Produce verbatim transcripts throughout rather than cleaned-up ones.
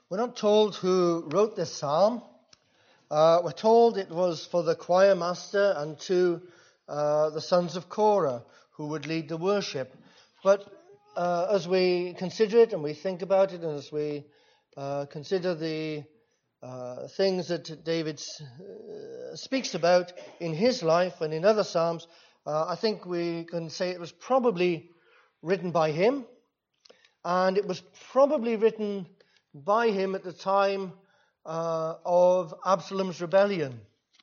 We're not told who wrote this psalm. Uh, we're told it was for the choir master and two uh, the sons of Korah who would lead the worship. But uh, as we consider it and we think about it, and as we uh, consider the uh, things that David uh, speaks about in his life and in other psalms, uh, I think we can say it was probably written by him, and it was probably written by him at the time uh, of Absalom's rebellion.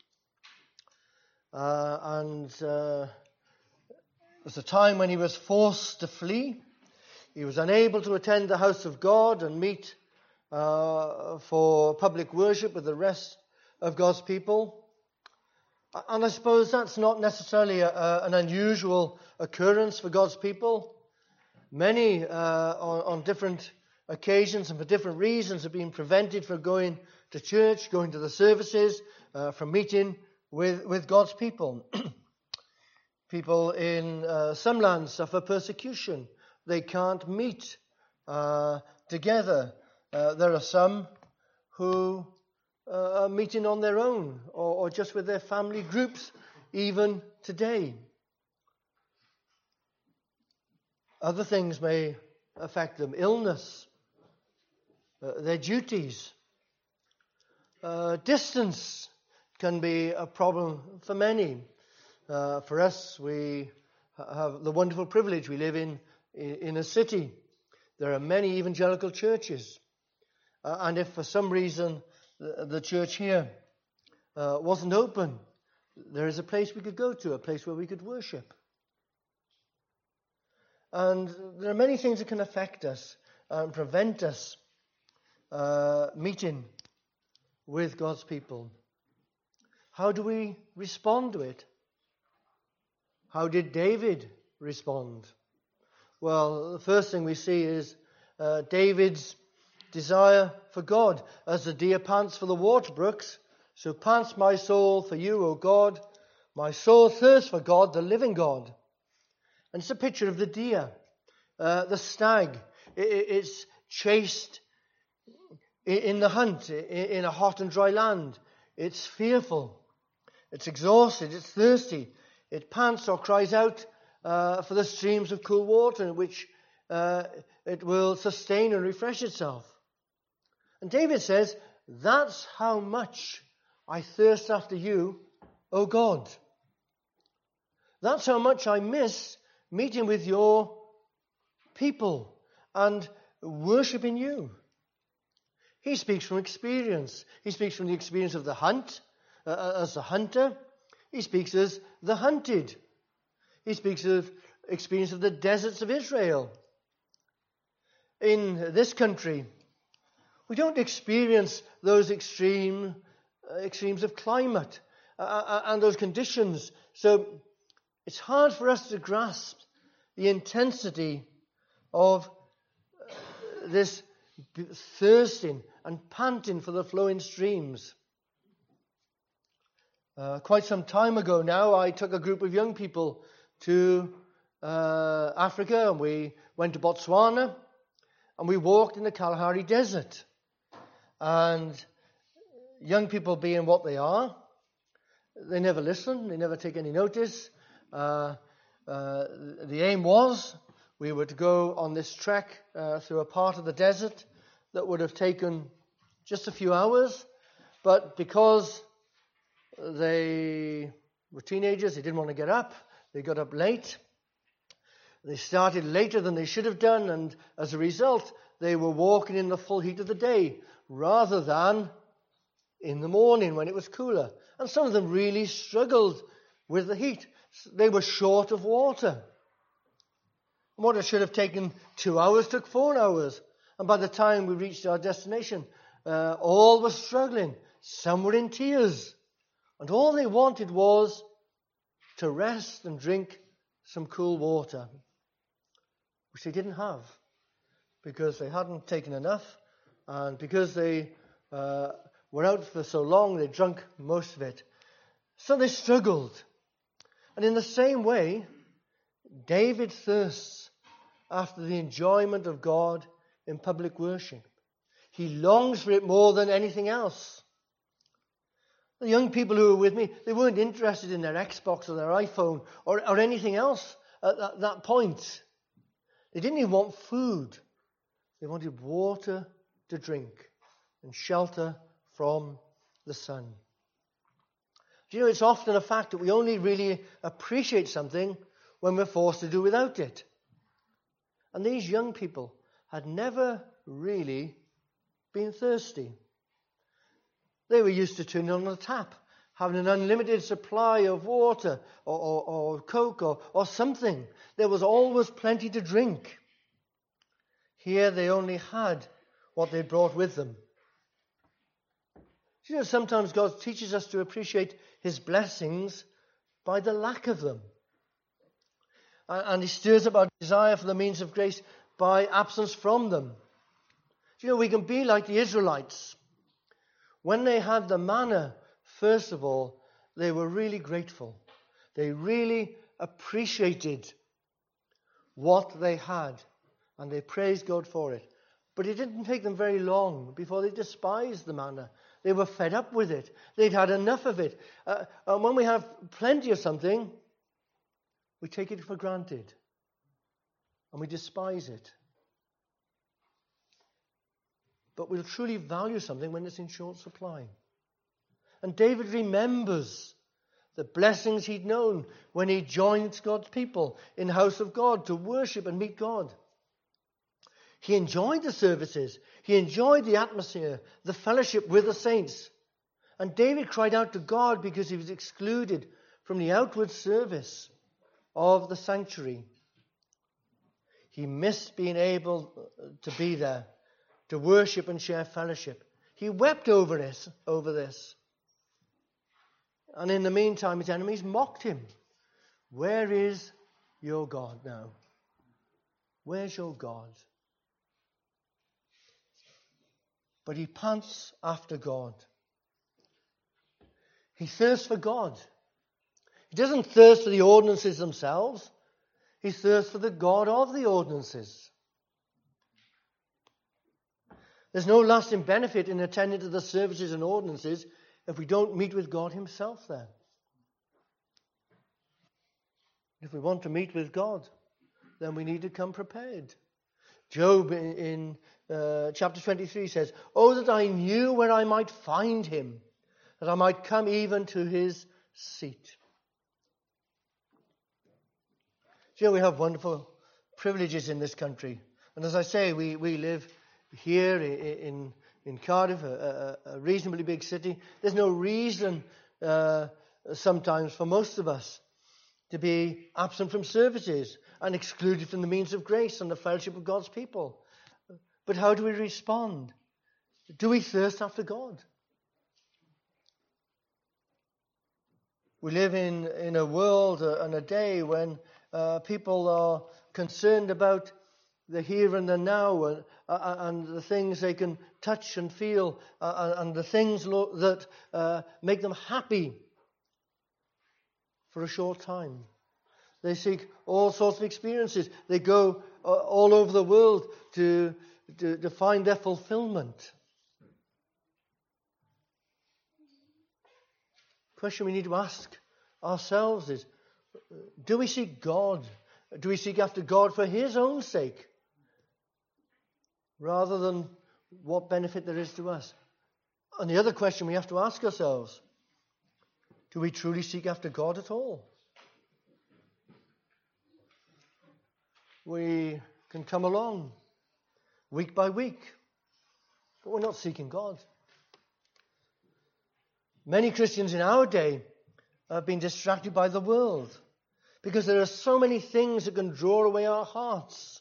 Uh, and uh, it was a time when he was forced to flee. He was unable to attend the house of God and meet uh, for public worship with the rest of God's people. And I suppose that's not necessarily a, a, an unusual occurrence for God's people. Many uh, on, on different occasions and for different reasons have been prevented from going to church, going to the services, uh, from meeting with, with God's people. People in uh, some lands suffer persecution. They can't meet uh, together. Uh, there are some who uh, are meeting on their own or, or just with their family groups, even today. Other things may affect them. Illness, uh, their duties. Uh, distance can be a problem for many. Uh, for us, we have the wonderful privilege. We live in, in a city. There are many evangelical churches. Uh, and if for some reason the, the church here uh, wasn't open, there is a place we could go to, a place where we could worship. And there are many things that can affect us and prevent us uh, meeting with God's people. How do we respond to it? How did David respond? Well, the first thing we see is uh, David's desire for God. As the deer pants for the water brooks, so pants my soul for you, O God. My soul thirsts for God, the living God. And it's a picture of the deer, uh, the stag. It, it's chased in the hunt, in a hot and dry land. It's fearful. It's exhausted. It's thirsty. It pants or cries out uh, for the streams of cool water in which uh, it will sustain and refresh itself. And David says, that's how much I thirst after you, O God. That's how much I miss meeting with your people and worshiping you. He speaks from experience. He speaks from the experience of the hunt, uh, as a hunter. He speaks as the hunted. He speaks of experience of the deserts of Israel. In this country, we don't experience those extreme uh, extremes of climate uh, and those conditions. So it's hard for us to grasp the intensity of this thirsting and panting for the flowing streams. Uh, quite some time ago now, I took a group of young people to uh, Africa, and we went to Botswana, and we walked in the Kalahari Desert. And young people being what they are, they never listen, they never take any notice. Uh, uh, the aim was we were to go on this trek uh, through a part of the desert that would have taken just a few hours, but because they were teenagers, they didn't want to get up, they got up late. They started later than they should have done, and as a result, they were walking in the full heat of the day rather than in the morning when it was cooler. And some of them really struggled with the heat. They were short of water. What should have taken two hours took four hours. And by the time we reached our destination, uh, all were struggling. Some were in tears. And all they wanted was to rest and drink some cool water, which they didn't have because they hadn't taken enough, and because they uh, were out for so long, they drunk most of it. So they struggled. And in the same way, David thirsts after the enjoyment of God in public worship. He longs for it more than anything else. The young people who were with me, they weren't interested in their Xbox or their iPhone or, or anything else at that, that point. They didn't even want food. They wanted water to drink and shelter from the sun. Do you know, it's often a fact that we only really appreciate something when we're forced to do without it. And these young people had never really been thirsty. They were used to turning on the tap, having an unlimited supply of water or, or, or Coke or, or something. There was always plenty to drink. Here they only had what they brought with them. You know, sometimes God teaches us to appreciate his blessings by the lack of them. And he stirs up our desire for the means of grace by absence from them. You know, we can be like the Israelites. When they had the manna, first of all, they were really grateful. They really appreciated what they had, and they praised God for it. But it didn't take them very long before they despised the manna. They were fed up with it. They'd had enough of it. Uh, and when we have plenty of something, we take it for granted, and we despise it. But we'll truly value something when it's in short supply. And David remembers the blessings he'd known when he joined God's people in the house of God to worship and meet God. He enjoyed the services. He enjoyed the atmosphere, the fellowship with the saints. And David cried out to God because he was excluded from the outward service of the sanctuary. He missed being able to be there, to worship and share fellowship. He wept over this, over this. And in the meantime, his enemies mocked him. Where is your God now? Where's your God? But he pants after God. He thirsts for God. He doesn't thirst for the ordinances themselves. He thirsts for the God of the ordinances. There's no lasting benefit in attending to the services and ordinances if we don't meet with God himself there. If we want to meet with God, then we need to come prepared. Job in, in uh, chapter twenty-three says, "Oh, that I knew where I might find him, that I might come even to his seat." You know, we have wonderful privileges in this country. And as I say, we, we live here in, in Cardiff, a, a, a reasonably big city. There's no reason uh, sometimes for most of us to be absent from services and excluded from the means of grace and the fellowship of God's people. But how do we respond? Do we thirst after God? We live in, in a world and a day when uh, people are concerned about the here and the now and, uh, and the things they can touch and feel uh, and the things lo- that uh, make them happy for a short time. They seek all sorts of experiences. They go uh, all over the world to, to, to find their fulfillment. The question we need to ask ourselves is, do we seek God? Do we seek after God for his own sake, rather than what benefit there is to us? And the other question we have to ask ourselves, do we truly seek after God at all? We can come along week by week, but we're not seeking God. Many Christians in our day have been distracted by the world because there are so many things that can draw away our hearts.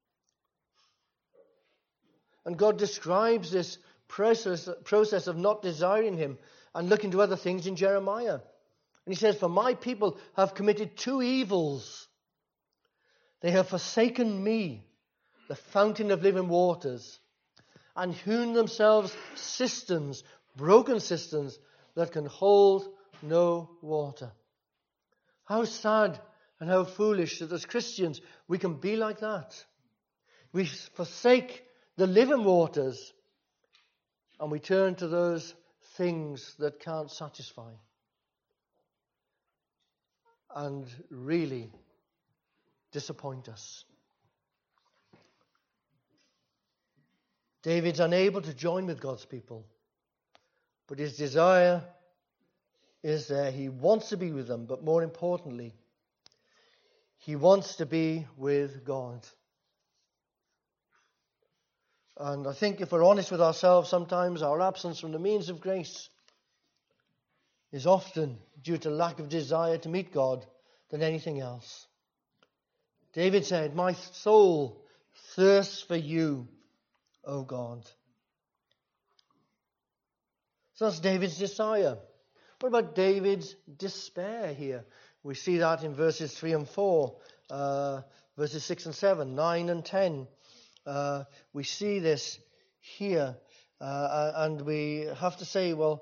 And God describes this process, process of not desiring him and looking to other things in Jeremiah. And he says, "For my people have committed two evils. They have forsaken me, the fountain of living waters, and hewn themselves cisterns, broken cisterns, that can hold no water." How sad and how foolish that as Christians we can be like that. We forsake the living waters and we turn to those things that can't satisfy and really disappoint us. David's unable to join with God's people, but his desire is there. He wants to be with them, but more importantly, he wants to be with God. And I think if we're honest with ourselves, sometimes our absence from the means of grace is often due to lack of desire to meet God than anything else. David said, "My soul thirsts for you, O God." So that's David's desire. What about David's despair here? We see that in verses three and four, uh, verses six and seven, nine and ten. Uh, we see this here, uh, and we have to say, well,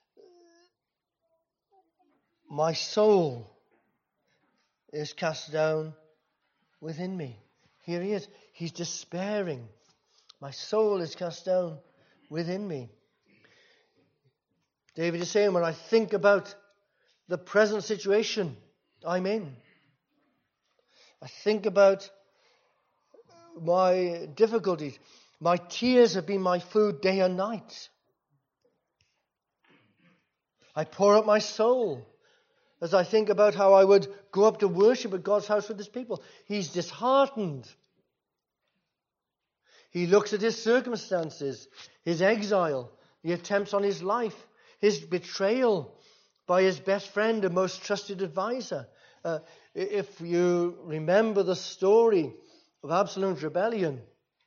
my soul is cast down within me. Here he is. He's despairing. My soul is cast down within me. David is saying, when I think about the present situation I'm in, I think about my difficulties. My tears have been my food day and night. I pour out my soul as I think about how I would go up to worship at God's house with his people. He's disheartened. He looks at his circumstances, his exile, the attempts on his life, his betrayal by his best friend and most trusted advisor. Uh, if you remember the story of Absalom's rebellion,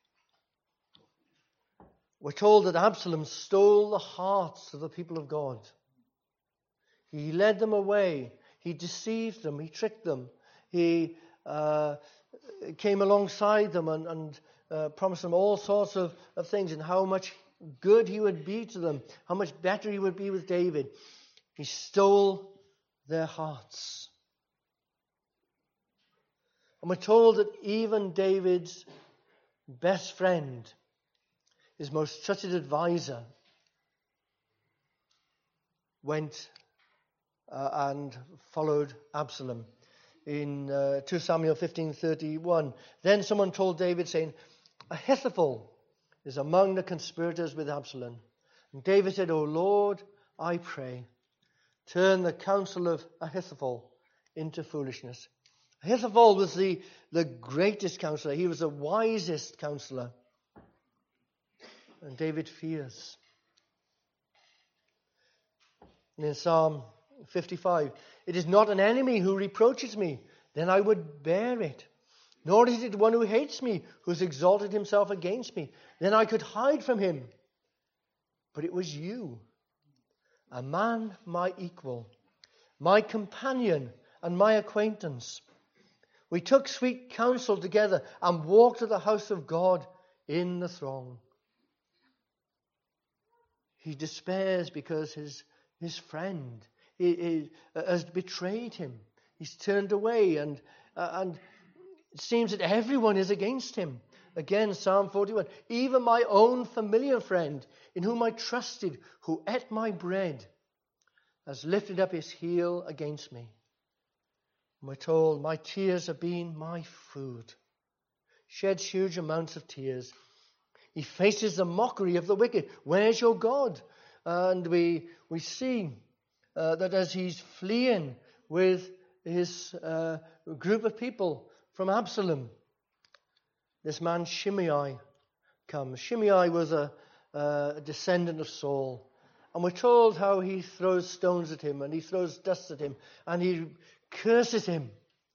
we're told that Absalom stole the hearts of the people of God. He led them away. He deceived them. He tricked them. He uh, came alongside them and, and uh, promised them all sorts of, of things and how much good he would be to them, how much better he would be with David. He stole their hearts. And we're told that even David's best friend, his most trusted advisor, went uh, and followed Absalom. In uh, two Samuel fifteen thirty-one, then someone told David, saying, Ahithophel is among the conspirators with Absalom. And David said, O Lord, I pray, turn the counsel of Ahithophel into foolishness. Ahithophel was the, the greatest counselor. He was the wisest counselor. And David fears. And in Psalm fifty-five, it is not an enemy who reproaches me, then I would bear it. Nor is it one who hates me, who has exalted himself against me, then I could hide from him. But it was you, a man my equal, my companion and my acquaintance. We took sweet counsel together and walked to the house of God in the throng. He despairs because his, his friend he, he, uh, has betrayed him. He's turned away, and, uh, and it seems that everyone is against him. Again, Psalm forty-one, even my own familiar friend, in whom I trusted, who ate my bread, has lifted up his heel against me. And we're told, my tears have been my food. Sheds huge amounts of tears. He faces the mockery of the wicked. Where's your God? And we we see uh, that as he's fleeing with his uh, group of people from Absalom, this man Shimei comes. Shimei was a, a descendant of Saul. And we're told how he throws stones at him and he throws dust at him and he curses him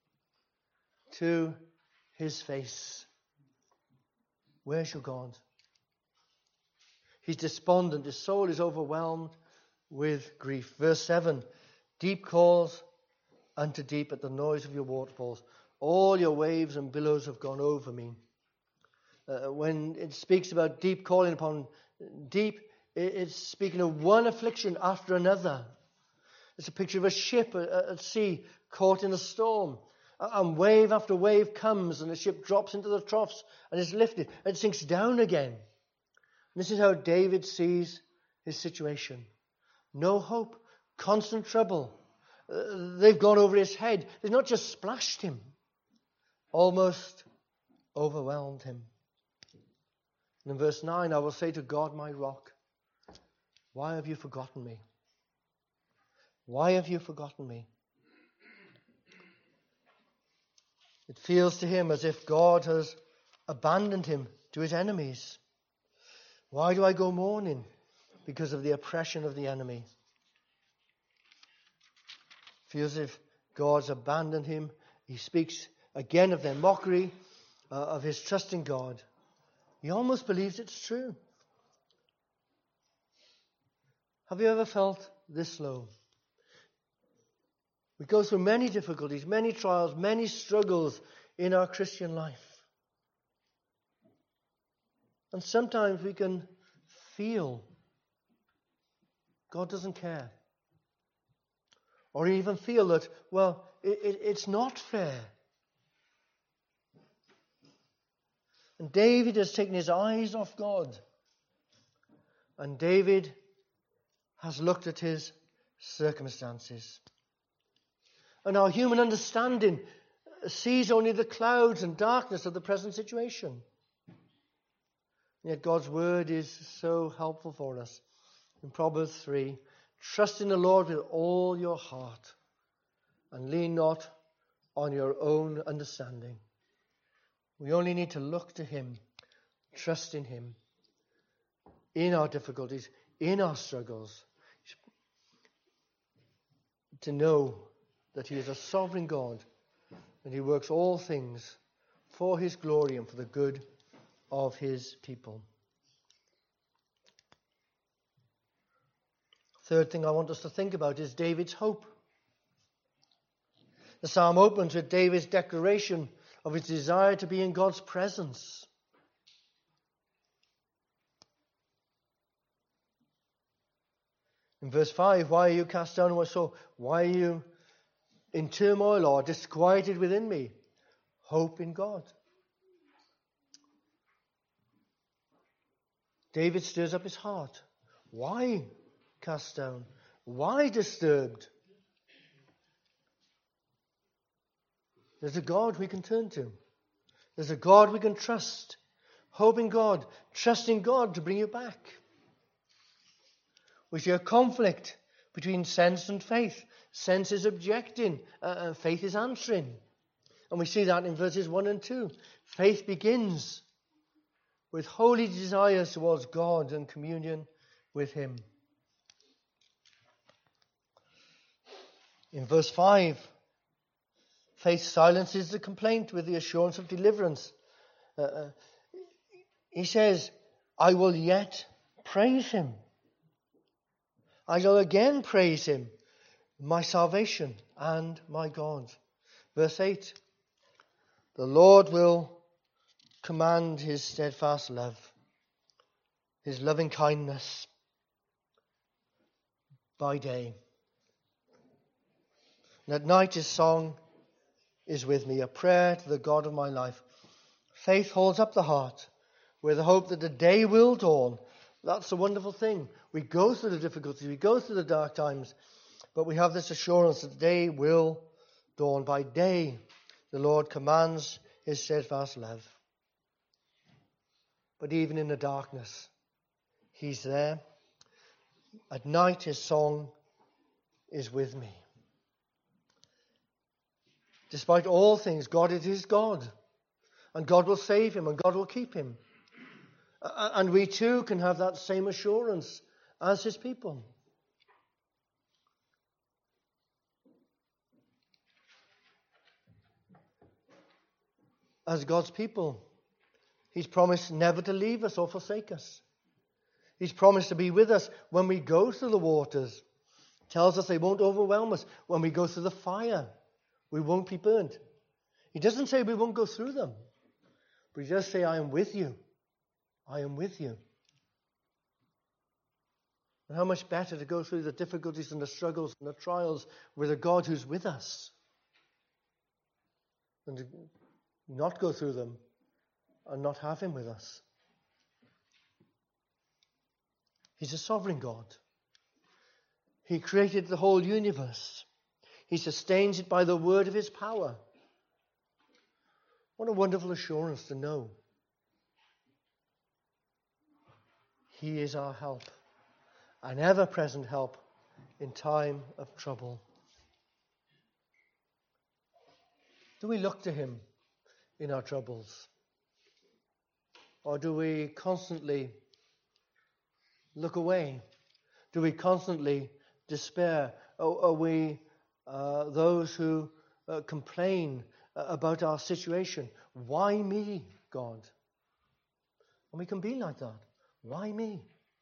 to his face. Where's your God? He's despondent. His soul is overwhelmed with grief. Verse seven, deep calls unto deep at the noise of your waterfalls. All your waves and billows have gone over me. Uh, when it speaks about deep calling upon deep, it, it's speaking of one affliction after another. It's a picture of a ship at, at sea caught in a storm. And wave after wave comes and the ship drops into the troughs and is lifted and sinks down again. This is how David sees his situation. No hope, constant trouble. Uh, they've gone over his head. They've not just splashed him, almost overwhelmed him. And in verse nine, I will say to God, my rock, why have you forgotten me? Why have you forgotten me? It feels to him as if God has abandoned him to his enemies. Why do I go mourning? Because of the oppression of the enemy. Feels as if God's abandoned him. He speaks again of their mockery, uh, of his trust in God. He almost believes it's true. Have you ever felt this low? We go through many difficulties, many trials, many struggles in our Christian life. And sometimes we can feel God doesn't care. Or even feel that, well, it, it, it's not fair. And David has taken his eyes off God. And David has looked at his circumstances. And our human understanding sees only the clouds and darkness of the present situation. Yet God's word is so helpful for us. In Proverbs three, trust in the Lord with all your heart and lean not on your own understanding. We only need to look to him, trust in him, in our difficulties, in our struggles, to know that he is a sovereign God and he works all things for his glory and for the good of his people. Third thing I want us to think about is David's hope. The psalm opens with David's declaration of his desire to be in God's presence. In verse five, why are you cast down in my soul? Why are you in turmoil or disquieted within me? Hope in God. David stirs up his heart. Why cast down? Why disturbed? There's a God we can turn to. There's a God we can trust. Hope in God. Trust in God to bring you back. We see a conflict between sense and faith. Sense is objecting, uh, and faith is answering. And we see that in verses one and two. Faith begins with holy desires towards God and communion with him. In verse five, faith silences the complaint with the assurance of deliverance. Uh, uh, he says, I will yet praise him. I will again praise him, my salvation and my God. Verse eight, the Lord will command his steadfast love, his loving kindness by day. And at night his song is with me, a prayer to the God of my life. Faith holds up the heart with the hope that the day will dawn. That's a wonderful thing. We go through the difficulties, we go through the dark times, but we have this assurance that the day will dawn. By day, the Lord commands his steadfast love. But even in the darkness, he's there. At night, his song is with me. Despite all things, God is his God. And God will save him and God will keep him. And we too can have that same assurance as his people. As God's people, he's promised never to leave us or forsake us. He's promised to be with us when we go through the waters. Tells us they won't overwhelm us. When we go through the fire, we won't be burnt. He doesn't say we won't go through them. But he does say, I am with you. I am with you. And how much better to go through the difficulties and the struggles and the trials with a God who's with us than to not go through them and not have him with us. He's a sovereign God. He created the whole universe. He sustains it by the word of his power. What a wonderful assurance to know. He is our help, an ever-present help in time of trouble. Do we look to him in our troubles? Or do we constantly look away? Do we constantly despair? Or are we uh, those who uh, complain uh, about our situation? Why me, God? And we can be like that. Why me?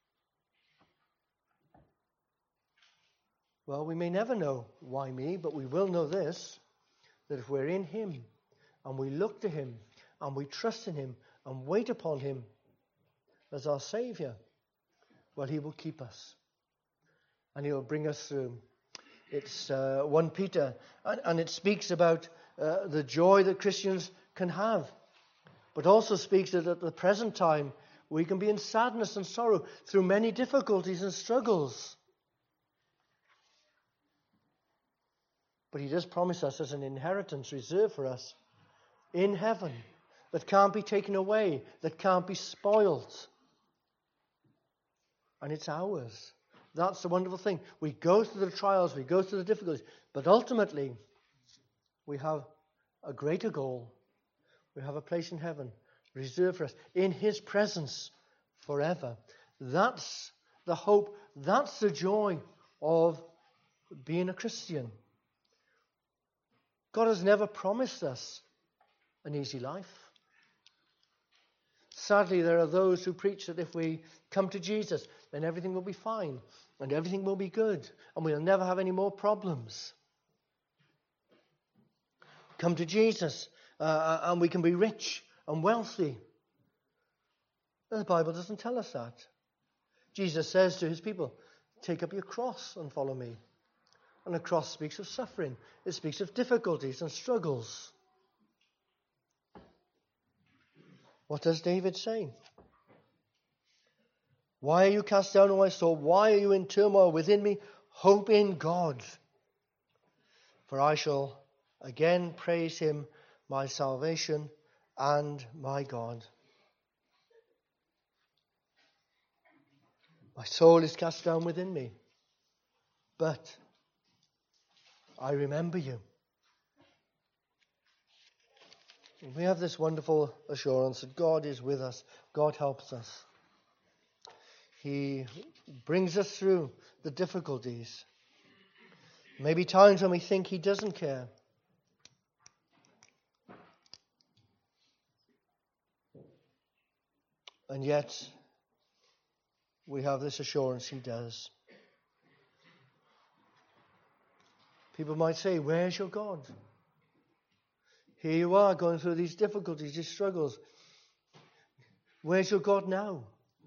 Well, we may never know why me, but we will know this, that if we're in him and we look to him and we trust in him and wait upon him as our Saviour, well, he will keep us and he will bring us through. It's uh, First Peter, and, and it speaks about uh, the joy that Christians can have, but also speaks that at the present time we can be in sadness and sorrow through many difficulties and struggles. But he does promise us as an inheritance reserved for us in heaven that can't be taken away, that can't be spoiled. And it's ours. That's the wonderful thing. We go through the trials, we go through the difficulties, but ultimately we have a greater goal. We have a place in heaven reserved for us in his presence forever. That's the hope, that's the joy of being a Christian. God has never promised us an easy life. Sadly, there are those who preach that if we come to Jesus, then everything will be fine and everything will be good and we'll never have any more problems. Come to Jesus uh, and we can be rich and wealthy. The Bible doesn't tell us that. Jesus says to his people, take up your cross and follow me. And the cross speaks of suffering. It speaks of difficulties and struggles. What does David say? Why are you cast down, O my soul? Why are you in turmoil within me? Hope in God. For I shall again praise him, my salvation and my God. My soul is cast down within me, but I remember you. We have this wonderful assurance that God is with us. God helps us. He brings us through the difficulties. Maybe times when we think he doesn't care. And yet, we have this assurance he does. People might say, where's your God? Here you are going through these difficulties, these struggles. Where's your God now?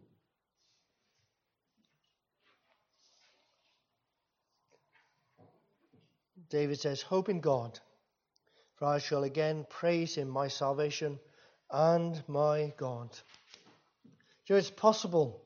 David says, hope in God, for I shall again praise him, my salvation and my God. So it's possible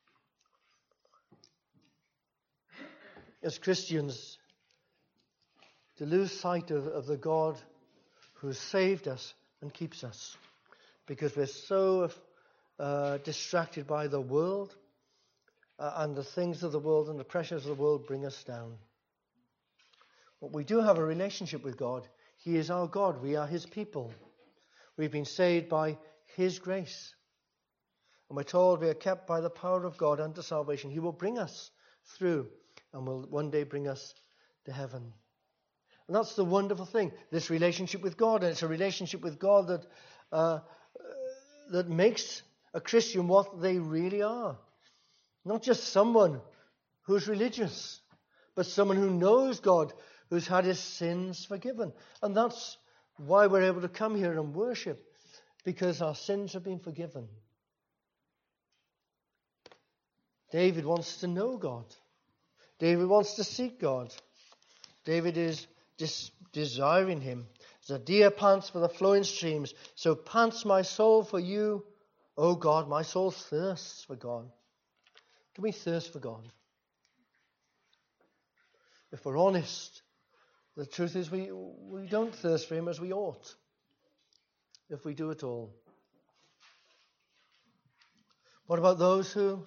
as Christians to lose sight of, of the God who saved us and keeps us, because we're so uh, distracted by the world uh, and the things of the world and the pressures of the world bring us down. But we do have a relationship with God. He is our God. We are his people. We've been saved by his grace. And we're told we are kept by the power of God unto salvation. He will bring us through and will one day bring us to heaven. And that's the wonderful thing, this relationship with God. And it's a relationship with God that uh, that makes a Christian what they really are. Not just someone who's religious, but someone who knows God, who's had his sins forgiven. And that's why we're able to come here and worship, because our sins have been forgiven. David wants to know God. David wants to seek God. David is Des- desiring him. As a deer pants for the flowing streams, so pants my soul for you, O God. My soul thirsts for God. Do we thirst for God? If we're honest, the truth is we, we don't thirst for him as we ought, if we do at all. What about those who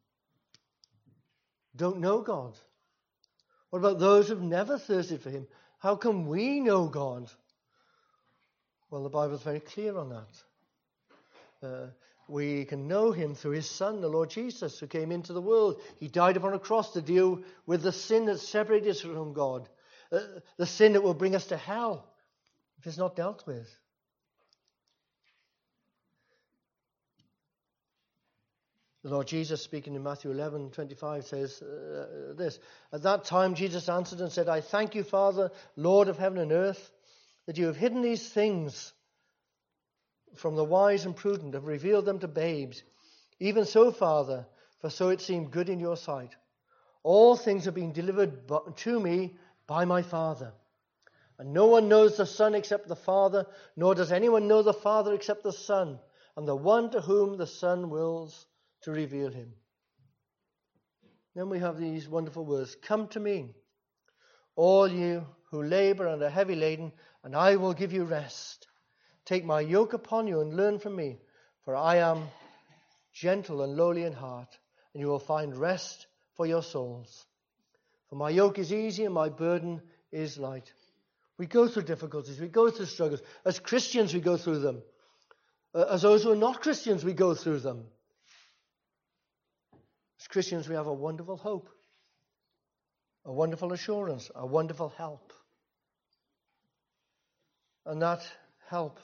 don't know God? What about those who've never thirsted for him? How can we know God? Well, the Bible is very clear on that. Uh, we can know him through his Son, the Lord Jesus, who came into the world. He died upon a cross to deal with the sin that separates us from God, uh, the sin that will bring us to hell if it's not dealt with. The Lord Jesus, speaking in Matthew eleven twenty-five, says uh, this. At that time Jesus answered and said, I thank you, Father, Lord of heaven and earth, that you have hidden these things from the wise and prudent, have revealed them to babes. Even so, Father, for so it seemed good in your sight. All things have been delivered to me by my Father. And no one knows the Son except the Father, nor does anyone know the Father except the Son, and the one to whom the Son wills to reveal him. Then we have these wonderful words. Come to me, all you who labor and are heavy laden, and I will give you rest. Take my yoke upon you and learn from me, for I am gentle and lowly in heart, and you will find rest for your souls. For my yoke is easy and my burden is light. We go through difficulties, we go through struggles. As Christians, we go through them. As those who are not Christians, we go through them. As Christians, we have a wonderful hope, a wonderful assurance, a wonderful help. And that help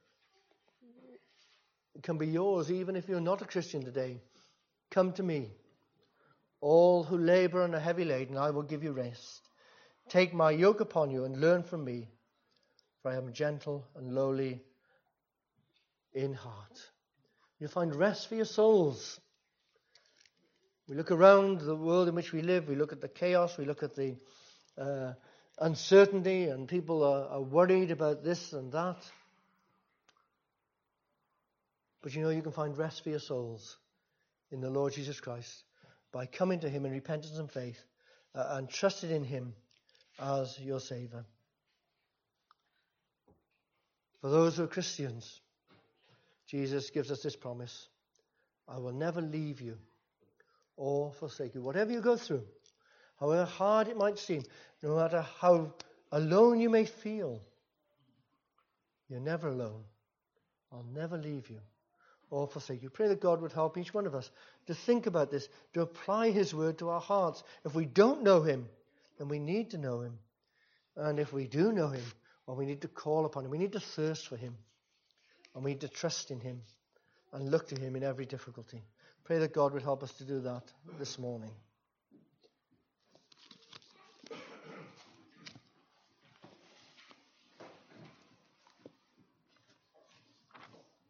can be yours even if you're not a Christian today. Come to me, all who labor and are heavy laden, I will give you rest. Take my yoke upon you and learn from me, for I am gentle and lowly in heart. You'll find rest for your souls. We look around the world in which we live, we look at the chaos, we look at the uh, uncertainty, and people are, are worried about this and that. But you know, you can find rest for your souls in the Lord Jesus Christ by coming to him in repentance and faith uh, and trusting in him as your Saviour. For those who are Christians, Jesus gives us this promise. I will never leave you or forsake you. Whatever you go through, however hard it might seem, no matter how alone you may feel, you're never alone. I'll never leave you or forsake you. Pray that God would help each one of us to think about this, to apply his word to our hearts. If we don't know him, then we need to know him. And if we do know him, well, we need to call upon him. We need to thirst for him. And we need to trust in him and look to him in every difficulty. Pray that God would help us to do that this morning.